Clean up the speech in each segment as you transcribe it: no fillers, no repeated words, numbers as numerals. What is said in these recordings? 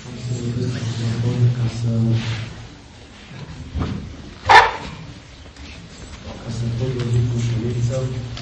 Am să vorbesc telefon ca să pot vorbi cu ușurință.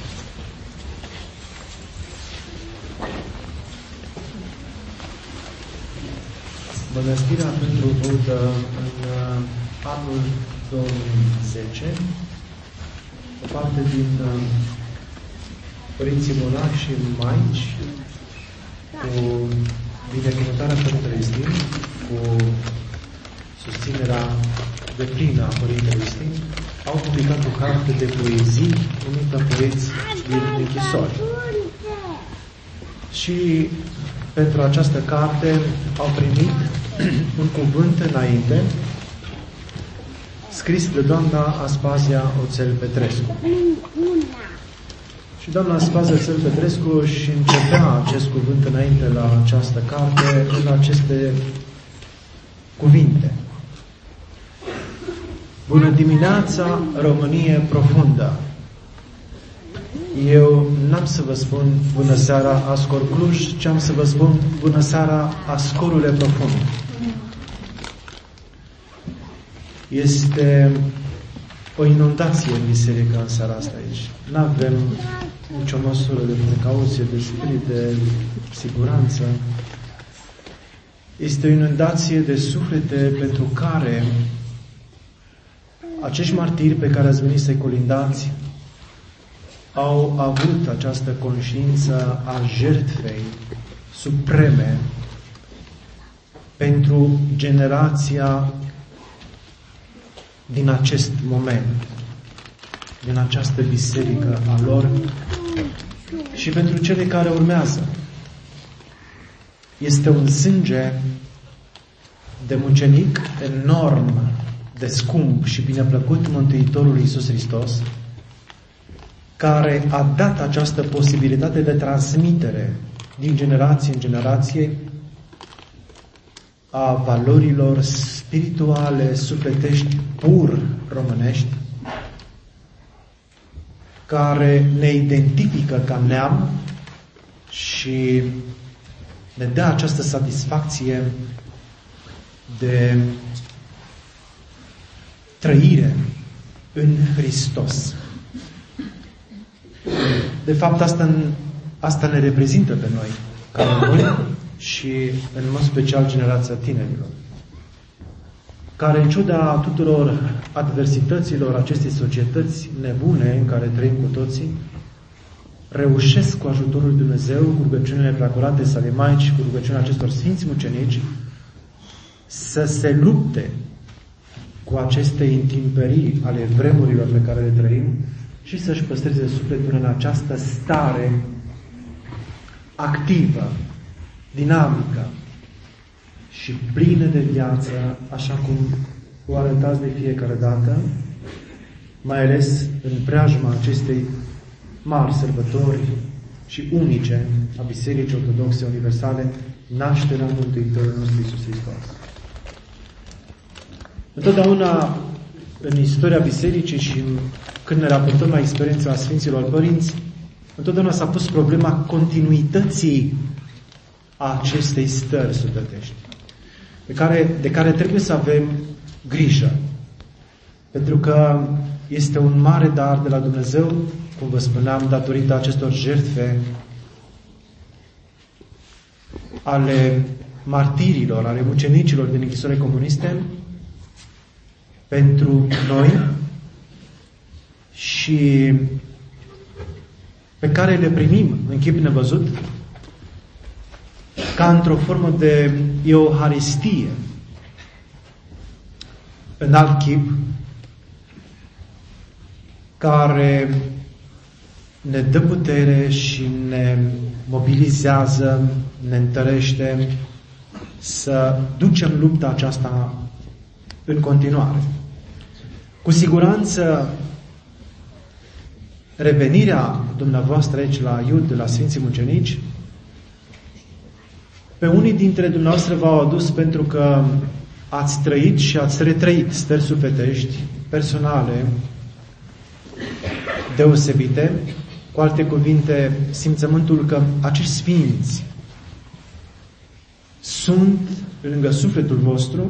Mănăstirea pentru Budă în anul 2010, o parte din părinții monași și maici, cu binecuvântarea Părintelui Sfânt, cu susținerea deplină a Părintelui Sfânt, au publicat o carte de poezii numită Poeți din închisori. Și pentru această carte au primit un cuvânt înainte, scris de doamna Aspazia Oțel Petrescu. Și doamna Aspazia Oțel Petrescu își începea acest cuvânt înainte la această carte în aceste cuvinte. Bună dimineața, Românie profundă! Eu n-am să vă spun bună seara, Ascor Cluj, ci am să vă spun bună seara, Ascorule profund. Este o inundație în biserică în seara asta aici. N-avem nicio măsură de precauție, de spirit, de siguranță. Este o inundație de suflete pentru care acești martiri pe care ați venit să-i colindați au avut această conștiință a jertfei supreme pentru generația din acest moment, din această biserică a lor și pentru cele care urmează. Este un sânge de mucenic enorm, de scump și bineplăcut Mântuitorului Iisus Hristos, care a dat această posibilitate de transmitere din generație în generație a valorilor spirituale, sufletești, pur românești, care ne identifică ca neam și ne dă această satisfacție de trăire în Hristos. De fapt, asta ne reprezintă pe noi, ca români și în mod special generația tinerilor, care în ciuda tuturor adversităților acestei societăți nebune în care trăim cu toții, reușesc cu ajutorul lui Dumnezeu, cu rugăciunile preacurate sale maici și cu rugăciunea acestor sfinți mucenici să se lupte cu aceste intimperii ale vremurilor pe care le trăim și să-și păstreze sufletul în această stare activă, dinamică și plină de viață, așa cum o arătați de fiecare dată, mai ales în preajma acestei mari sărbători și unice a Bisericii Ortodoxe Universale, nașterea Mântuitorului nostru Iisus Hristos. Întotdeauna în istoria Bisericii și când ne raportăm la experiența Sfinților Părinți, întotdeauna s-a pus problema continuității acestei stări sufletești, de care trebuie să avem grijă. Pentru că este un mare dar de la Dumnezeu, cum vă spuneam, datorită acestor jertfe ale martirilor, ale mucenicilor din închisorile comuniste, pentru noi și pe care le primim în chip nevăzut ca într-o formă de euharistie, în alt chip, care ne dă putere și ne mobilizează, ne întărește să ducem lupta aceasta în continuare. Cu siguranță, revenirea dumneavoastră aici la Iud, la Sfinții Mucenici, pe unii dintre dumneavoastră v-au adus pentru că ați trăit și ați retrăit stări sufletești, personale, deosebite, cu alte cuvinte, simțământul că acești sfinți sunt lângă sufletul vostru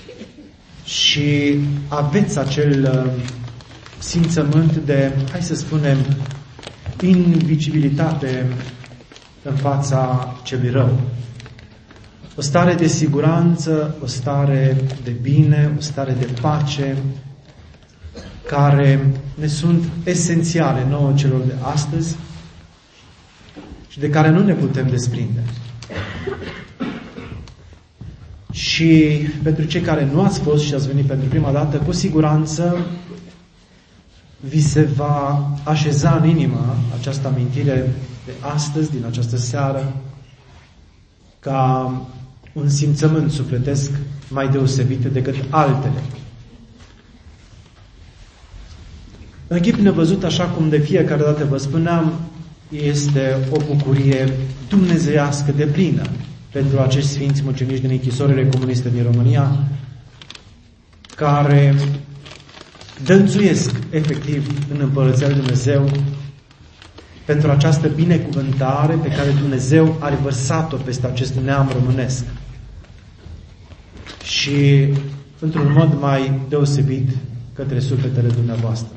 și aveți acel simțământ de, hai să spunem, invicibilitate în fața celui rău. O stare de siguranță, o stare de bine, o stare de pace, care ne sunt esențiale nouă celor de astăzi și de care nu ne putem desprinde. Și pentru cei care nu ați fost și ați venit pentru prima dată, cu siguranță vi se va așeza în inimă această amintire de astăzi, din această seară, ca un simțământ sufletesc mai deosebit decât altele. În chip nevăzut, așa cum de fiecare dată vă spuneam, este o bucurie dumnezeiască de plină pentru acești sfinți mucenici din închisorile comuniste din România, care dănțuiesc efectiv în Împărăția lui Dumnezeu pentru această binecuvântare pe care Dumnezeu a revărsat-o peste acest neam românesc. Și într-un mod mai deosebit către sufletele dumneavoastră.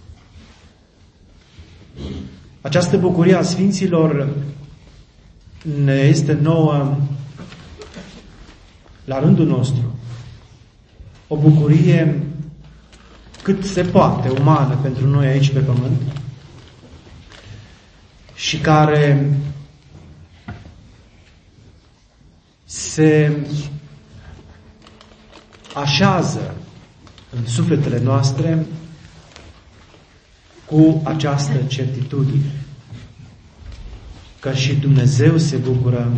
Această bucurie a Sfinților ne este nouă la rândul nostru. O bucurie cât se poate umană pentru noi aici pe pământ și care se așează în sufletele noastre cu această certitudine că și Dumnezeu se bucură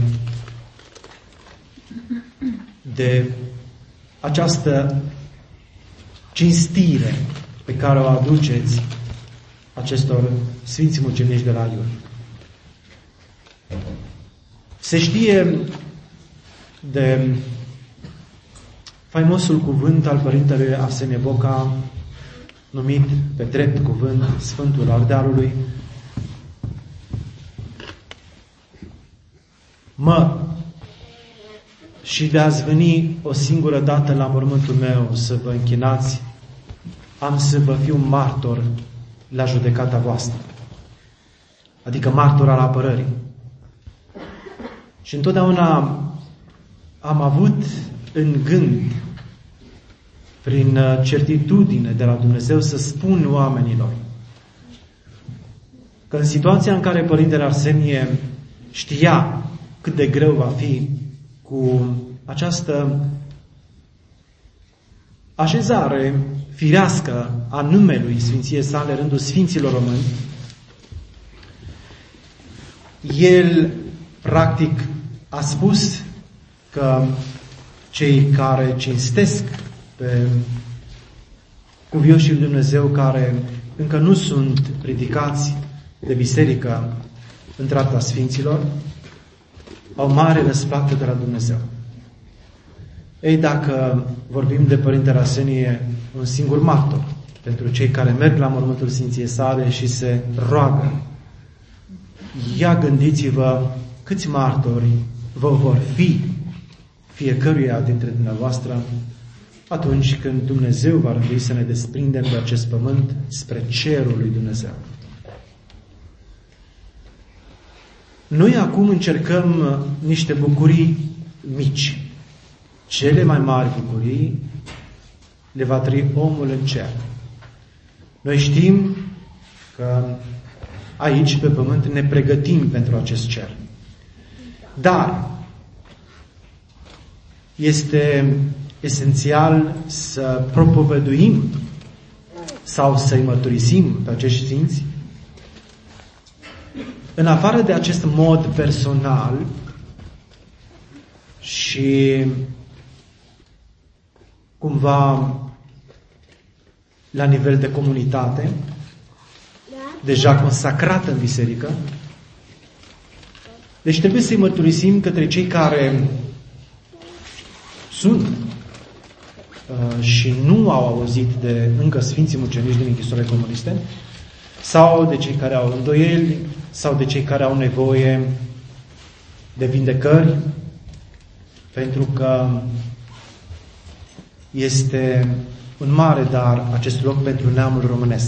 de această cinstire pe care o aduceți acestor sfinți mucenici de la Iur. Se știe de faimosul cuvânt al Părintelui Arsenie Boca, numit pe drept cuvânt Sfântul Ardealului: mă, și de ați veni o singură dată la mormântul meu să vă închinați, am să vă fiu martor la judecata voastră. Adică martor al apărării. Și întotdeauna am avut în gând, prin certitudine de la Dumnezeu, să spun oamenilor că în situația în care Părintele Arsenie știa cât de greu va fi cu această așezare firească a numelui Sfinției sale în rândul Sfinților Români, el practic a spus că cei care cinstesc pe cuvioșii lui Dumnezeu, care încă nu sunt ridicați de biserică în treapta Sfinților, au mare răsplată de la Dumnezeu. Ei, dacă vorbim de Părintele Arsenie, un singur martor pentru cei care merg la mormântul Sfinției sale și se roagă, ia gândiți-vă câți martori vă vor fi fiecăruia dintre dumneavoastră atunci când Dumnezeu va rândui să ne desprindem de acest pământ spre cerul lui Dumnezeu. Noi acum încercăm niște bucurii mici. Cele mai mari bucurii le va trăi omul în cer. Noi știm că aici, pe pământ, ne pregătim pentru acest cer. Dar este esențial să propovăduim sau să-i mărturisim pe acești sfinți în afară de acest mod personal și cumva la nivel de comunitate, deja consacrată în biserică. Deci trebuie să-i mărturisim către cei care sunt și nu au auzit de încă Sfinții Mucenici din închisorile comuniste, sau de cei care au îndoieli, sau de cei care au nevoie de vindecări, pentru că este un mare dar acest loc pentru neamul românesc.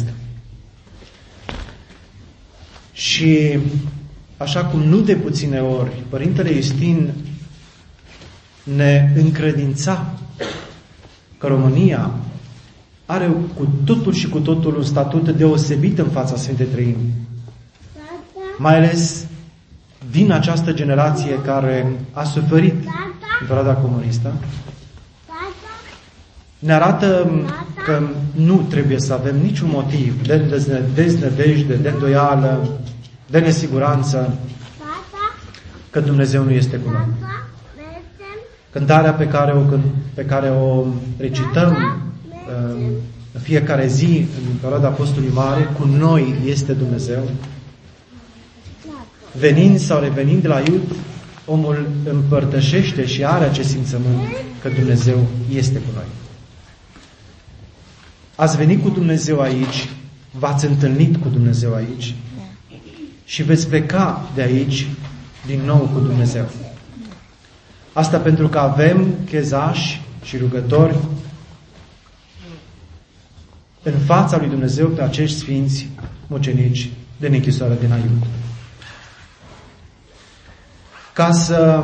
Și așa cum nu de puține ori Părintele Iustin ne încredința că România are cu totul și cu totul un statut deosebit în fața Sfintei Treimi. Mai ales din această generație care a suferit în perioada comunistă, ne arată că nu trebuie să avem niciun motiv de deznădejde, de îndoială, de nesiguranță că Dumnezeu nu este cu noi. Cântarea pe care o recităm în fiecare zi în perioada Postului Mare, cu noi este Dumnezeu. Venind sau revenind de la Iud, omul împărtășește și are acest simțământ că Dumnezeu este cu noi. Ați venit cu Dumnezeu aici, v-ați întâlnit cu Dumnezeu aici și veți pleca de aici din nou cu Dumnezeu. Asta pentru că avem chezași și rugători în fața lui Dumnezeu pe acești sfinți mucenici din închisoarea din Aiud. Ca să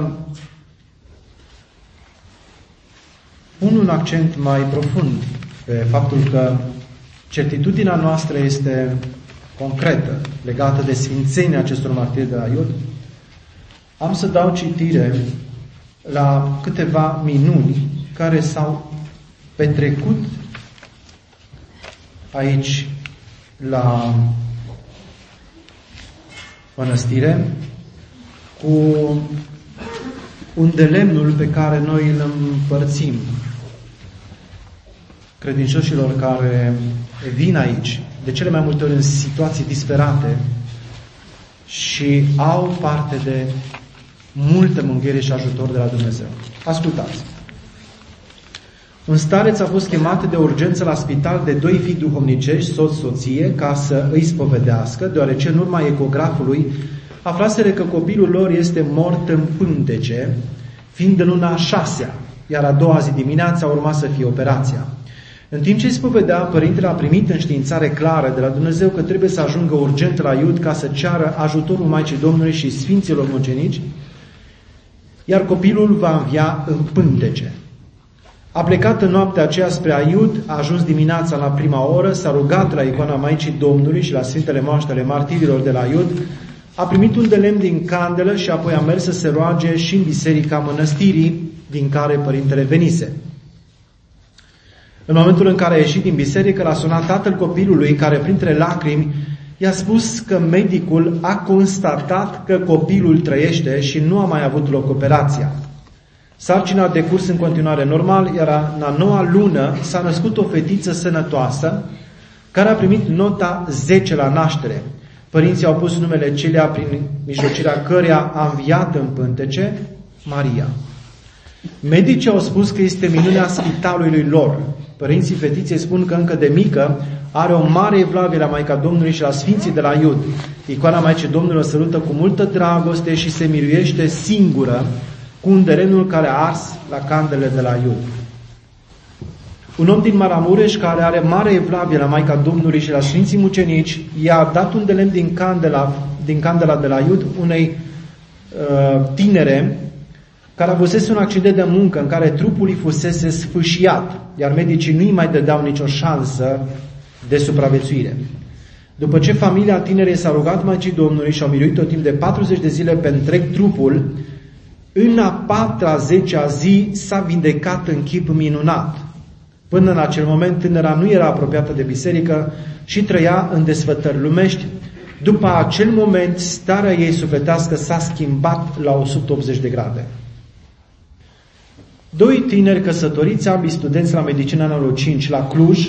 pun un accent mai profund pe faptul că certitudinea noastră este concretă, legată de sfințenia acestor martiri de la Aiud, am să dau citire la câteva minuni care s-au petrecut aici la mănăstire cu un de lemnul pe care noi îl împărțim credincioșilor care vin aici, de cele mai multe ori în situații disperate și au parte de multă mângâiere și ajutor de la Dumnezeu. Ascultați! Un stareț a fost chemat de urgență la spital de 2 fii duhovnicești, soț-soție, ca să îi spovedească, deoarece în urma ecografului aflaseră că copilul lor este mort în pântece, fiind în luna 6-a, iar a doua zi dimineața urma să fie operația. În timp ce îi spovedea, părintele a primit înștiințare clară de la Dumnezeu că trebuie să ajungă urgent la Iud ca să ceară ajutorul Maicii Domnului și Sfinților mucenici, iar copilul va învia în pântece. A plecat în noaptea aceea spre Aiud, a ajuns dimineața la prima oră, s-a rugat la icoana Maicii Domnului și la Sfintele Moaștele Martirilor de la Aiud, a primit un de lemn din candelă și apoi a mers să se roage și în biserica mănăstirii din care părintele venise. În momentul în care a ieșit din biserică, l-a sunat tatăl copilului, care printre lacrimi i-a spus că medicul a constatat că copilul trăiește și nu a mai avut loc operația. Sarcina a decurs în continuare normal, iar în a 9-a lună s-a născut o fetiță sănătoasă, care a primit nota 10 la naștere. Părinții au pus numele celea prin mijlocirea căreia a înviat în pântece, Maria. Medicii au spus că este minunea spitalului lor. Părinții fetiței spun că încă de mică are o mare evlavie la Maica Domnului și la Sfinții de la Iud. Icoana Maicii Domnului o sărută cu multă dragoste și se miluiește singură cu înderenul care a ars la candelele de la Iud. Un om din Maramureș, care are mare evlavie la Maica Domnului și la Sfinții Mucenici, i-a dat un de lemn din candela de la Iud unei tinere care avusese un accident de muncă în care trupul îi fusese sfâșiat, iar medicii nu îi mai dădeau nicio șansă de supraviețuire. După ce familia tinerei s-a rugat Maicii Domnului și au miluit-o timp de 40 de zile pe întreg trupul, în a 4-a 10-a zi s-a vindecat în chip minunat. Până în acel moment, tânăra nu era apropiată de biserică și trăia în desfătări lumești. După acel moment, starea ei sufletească s-a schimbat la 180 de grade. 2 tineri căsătoriți, ambii studenți la medicină anul 5 la Cluj,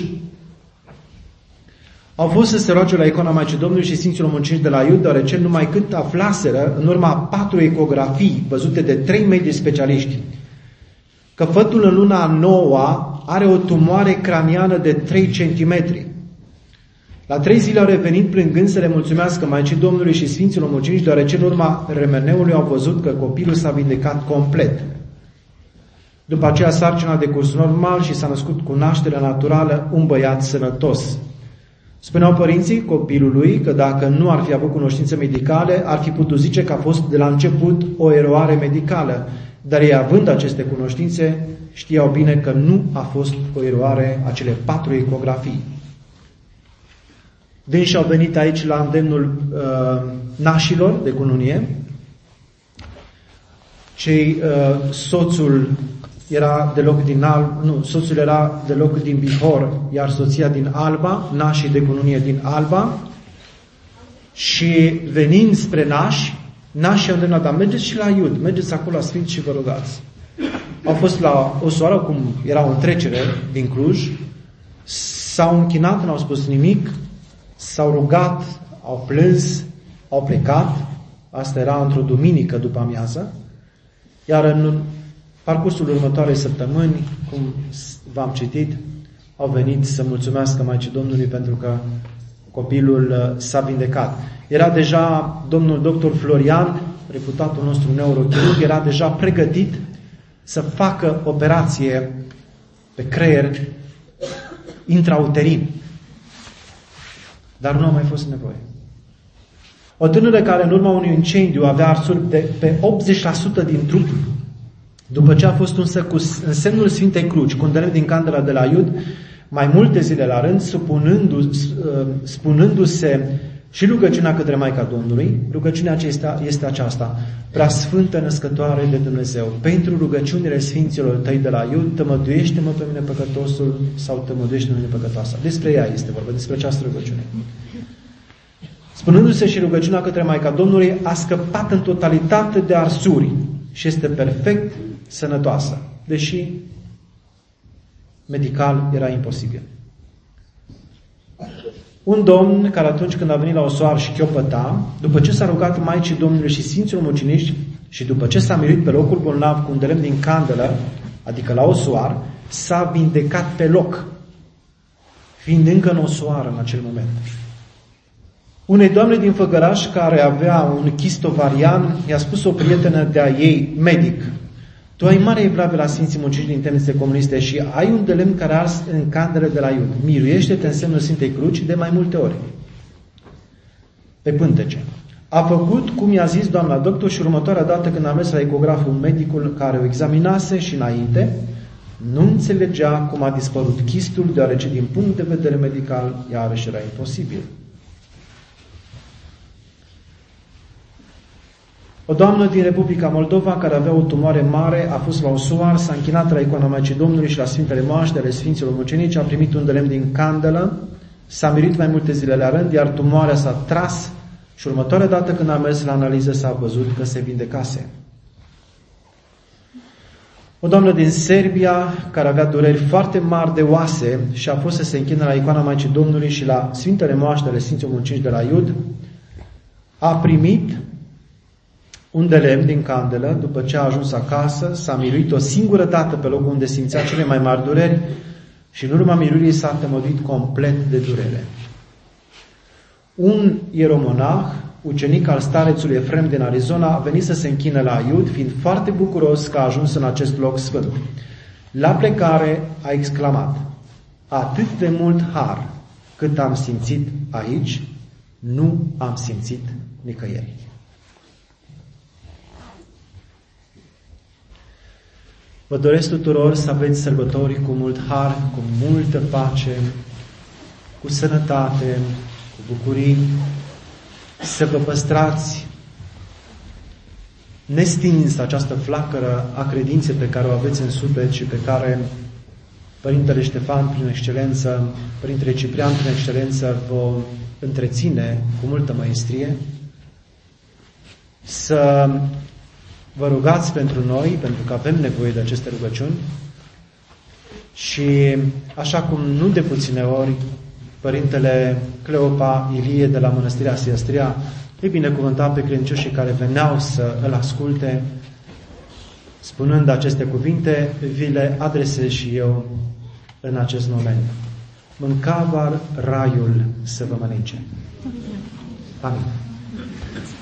au fost să se roage la icoana Maicii Domnului și Sfinților Mucenici de la Iud, deoarece numai cât aflaseră, în urma 4 ecografii văzute de 3 medici specialiști, că fătul în luna 9-a are o tumoare craniană de 3 cm. La 3 zile au revenit plângând să le mulțumească Maicii Domnului și Sfinților Mucenici, deoarece în urma remeneului au văzut că copilul s-a vindecat complet. După aceea sarcina a decurs normal și s-a născut cu nașterea naturală un băiat sănătos. Spuneau părinții copilului că dacă nu ar fi avut cunoștințe medicale, ar fi putut zice că a fost de la început o eroare medicală. Dar ei, având aceste cunoștințe, știau bine că nu a fost o eroare a cele 4 ecografii. Dânsi au venit aici la îndemnul nașilor de cununie. Soțul era soțul era de loc din Bihor, iar soția din Alba, nașii de cununie din Alba. Și venind spre nașii au îndemnat, dar mergeți și la Iud, mergeți acolo la Sfinți și vă rugați. Au fost la o soară, cum era o întrecere din Cluj, s-au închinat, n-au spus nimic, s-au rugat, au plâns, au plecat. Asta era într-o duminică după amiază. Iar în parcursul următoarei săptămâni, cum v-am citit, au venit să mulțumească Maicii Domnului pentru că copilul s-a vindecat. Era deja domnul doctor Florian, reputatul nostru neurochirurg, era deja pregătit să facă operație pe creier intrauterin. Dar nu a mai fost nevoie. O tânără care în urma unui incendiu avea arsuri pe 80% din trup, după ce a fost unsă în semnul Sfintei Cruci, cu un lemn din candela de la Iud, mai multe zile la rând, spunându-se și rugăciunea către Maica Domnului, rugăciunea aceasta este aceasta: Preasfântă Născătoare de Dumnezeu, pentru rugăciunile Sfinților Tăi de la Iud, tămăduiește-mă pe mine păcătosul sau tămăduiește-mă pe mine păcătoasa. Despre ea este vorba, despre această rugăciune. Spunându-se și rugăciunea către Maica Domnului, a scăpat în totalitate de arsuri și este perfect sănătoasă, deși medical era imposibil. Un domn care atunci când a venit la osoar și chiopăta, după ce s-a rugat Maicii Domnului și Sfinților Mucenici și după ce s-a mirit pe locul bolnav cu un de lemn din candelă, adică la osoar, s-a vindecat pe loc, fiind încă în osoar în acel moment. Unei doamne din Făgăraș care avea un chist ovarian, i-a spus o prietenă de-a ei, medic: tu ai mare evlavie la Sfinții Mucenici din temnițe comuniste și ai un de lemn care ars în candele de la Iud. Miruiește-te în semnul Sfintei Cruci de mai multe ori. Pe pântece. A făcut cum i-a zis doamna doctor și următoarea dată când a mers la ecograful medicul care o examinase și înainte, nu înțelegea cum a dispărut chistul, deoarece din punct de vedere medical iarăși era imposibil. O doamnă din Republica Moldova, care avea o tumoare mare, a fost la osoar, s-a închinat la icoana Maicii Domnului și la Sfintele Moaște ale Sfinților Mucenici, a primit un de lemn din candelă, s-a mirit mai multe zile la rând, iar tumoarea s-a tras și următoarea dată când a mers la analiză s-a văzut că se vindecase. O doamnă din Serbia, care avea dureri foarte mari de oase și a fost să se închină la icoana Maicii Domnului și la Sfintele Moaște ale Sfinților Mucenici de la Iud, a primit un de lemn din candelă, după ce a ajuns acasă, s-a miruit o singură dată pe locul unde simțea cele mai mari dureri și în urma miruirii s-a tămăduit complet de durere. Un ieromonah, ucenic al starețului Efrem din Arizona, a venit să se închine la Iud, fiind foarte bucuros că a ajuns în acest loc sfânt. La plecare a exclamat: atât de mult har cât am simțit aici, nu am simțit nicăieri. Vă doresc tuturor să aveți sărbători cu mult har, cu multă pace, cu sănătate, cu bucurii, să vă păstrați nestins această flacără a credinței pe care o aveți în suflet și pe care Părintele Ștefan, prin excelență, Părintele Ciprian, prin excelență, vă întreține cu multă maestrie, să vă rugați pentru noi, pentru că avem nevoie de aceste rugăciuni și, așa cum nu de puține ori, Părintele Cleopa Ilie de la Mănăstirea Siastria îi binecuvânta pe credincioșii care veneau să îl asculte, spunând aceste cuvinte, vi le adresez și eu în acest moment. Mâncavar raiul să vă mănânce. Amin.